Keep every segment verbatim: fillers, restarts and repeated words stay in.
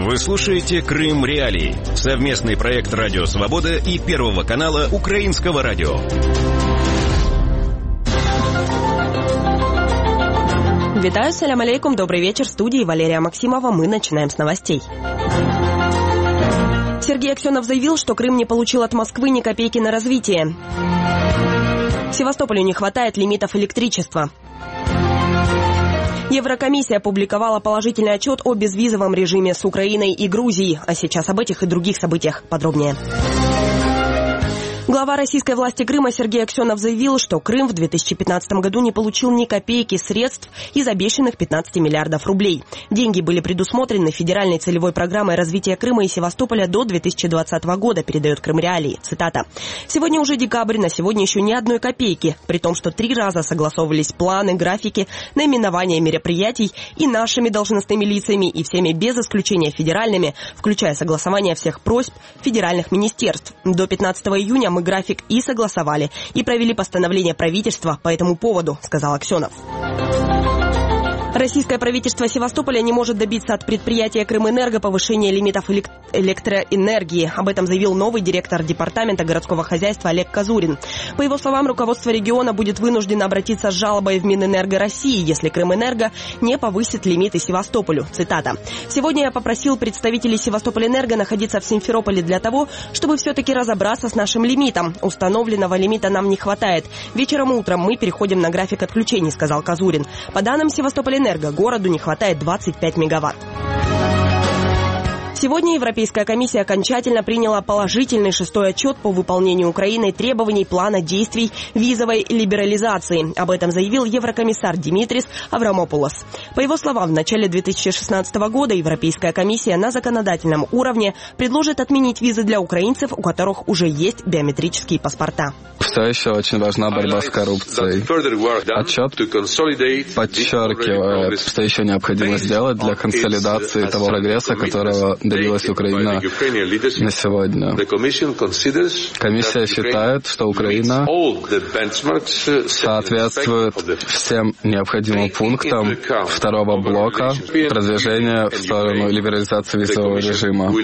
Вы слушаете «Крым Реалии» — совместный проект «Радио Свобода» и Первого канала Украинского радио. Витаю, салям алейкум, добрый вечер, в студии Валерия Максимова. Мы начинаем с новостей. Сергей Аксенов заявил, что Крым не получил от Москвы ни копейки на развитие. Севастополю не хватает лимитов электричества. Еврокомиссия опубликовала положительный отчет о безвизовом режиме с Украиной и Грузией. А сейчас об этих и других событиях подробнее. Глава российской власти Крыма Сергей Аксенов заявил, что Крым в две тысячи пятнадцатом году не получил ни копейки средств из обещанных пятнадцати миллиардов рублей. Деньги были предусмотрены федеральной целевой программой развития Крыма и Севастополя до две тысячи двадцатого года, передает Крым Реалии. Цитата. «Сегодня уже декабрь, на сегодня еще ни одной копейки, при том, что три раза согласовывались планы, графики, наименования мероприятий и нашими должностными лицами, и всеми без исключения федеральными, включая согласование всех просьб федеральных министерств. До пятнадцатого июня мы график и согласовали, и провели постановление правительства по этому поводу», сказал Аксенов. Российское правительство Севастополя не может добиться от предприятия «Крымэнерго» повышения лимитов элек- электроэнергии. Об этом заявил новый директор департамента городского хозяйства Олег Казурин. По его словам, руководство региона будет вынуждено обратиться с жалобой в Минэнерго России, если «Крымэнерго» не повысит лимиты Севастополю. Цитата. «Сегодня я попросил представителей Севастополэнерго находиться в Симферополе для того, чтобы все-таки разобраться с нашим лимитом. Установленного лимита нам не хватает. Вечером и утром мы переходим на график отключений», сказал Казурин. По данным Севастополэнерго, городу не хватает двадцать пять мегаватт. Сегодня Европейская комиссия окончательно приняла положительный шестой отчет по выполнению Украиной требований плана действий визовой либерализации. Об этом заявил еврокомиссар Димитрис Аврамопулос. По его словам, в начале две тысячи шестнадцатого года Европейская комиссия на законодательном уровне предложит отменить визы для украинцев, у которых уже есть биометрические паспорта. Все еще очень важна борьба с коррупцией. Отчет подчеркивает, что еще необходимо сделать для консолидации того прогресса, которого добилась Украина на сегодня. Комиссия считает, что Украина соответствует всем необходимым пунктам второго блока продвижения в сторону либерализации визового режима.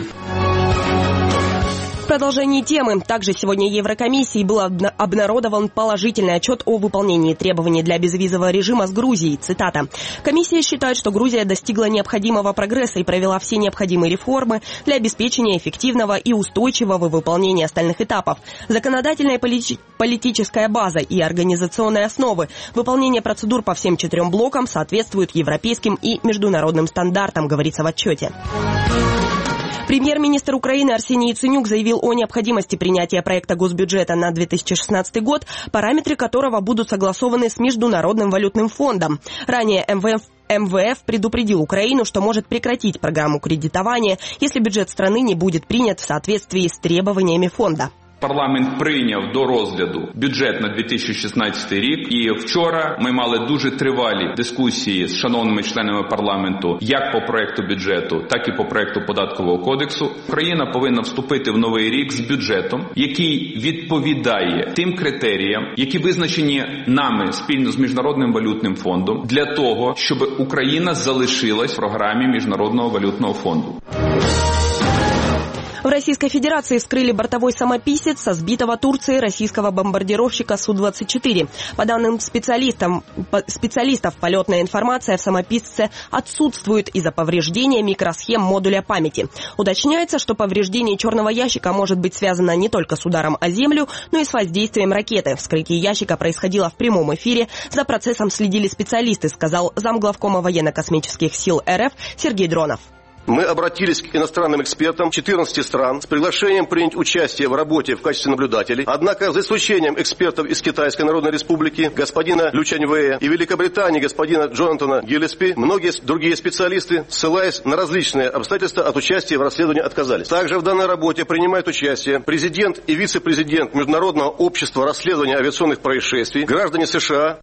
В продолжении темы, также сегодня Еврокомиссией был обнародован положительный отчет о выполнении требований для безвизового режима с Грузией. Цитата. «Комиссия считает, что Грузия достигла необходимого прогресса и провела все необходимые реформы для обеспечения эффективного и устойчивого выполнения остальных этапов. Законодательная полити- политическая база и организационные основы выполнения процедур по всем четырем блокам соответствуют европейским и международным стандартам», говорится в отчете. Премьер-министр Украины Арсений Яценюк заявил о необходимости принятия проекта госбюджета на две тысячи шестнадцатый год, параметры которого будут согласованы с Международным валютным фондом. Ранее МВФ МВФ предупредил Украину, что может прекратить программу кредитования, если бюджет страны не будет принят в соответствии с требованиями фонда. Парламент прийняв до розгляду бюджет на дві тисячі шістнадцятий рік, і вчора ми мали дуже тривалі дискусії з шановними членами парламенту як по проекту бюджету, так і по проекту податкового кодексу. Україна повинна вступити в новий рік з бюджетом, який відповідає тим критеріям, які визначені нами спільно з Міжнародним валютним фондом, для того, щоб Україна залишилась в програмі Міжнародного валютного фонду. В Российской Федерации вскрыли бортовой самописец со сбитого Турцией российского бомбардировщика Су двадцать четыре. По данным специалистам, специалистов, полетная информация в самописце отсутствует из-за повреждения микросхем модуля памяти. Уточняется, что повреждение черного ящика может быть связано не только с ударом о землю, но и с воздействием ракеты. Вскрытие ящика происходило в прямом эфире. За процессом следили специалисты, сказал замглавкома военно-космических сил РФ Сергей Дронов. Мы обратились к иностранным экспертам четырнадцати стран с приглашением принять участие в работе в качестве наблюдателей. Однако, за исключением экспертов из Китайской Народной Республики, господина Лю Чаньвэя, и Великобритании, господина Джонатана Гиллеспи, многие другие специалисты, ссылаясь на различные обстоятельства, от участия в расследовании отказались. Также в данной работе принимают участие президент и вице-президент Международного общества расследования авиационных происшествий, граждане США.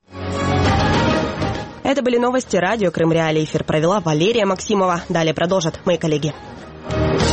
Это были новости радио Крым Реалии. Эфир провела Валерия Максимова. Далее продолжат мои коллеги.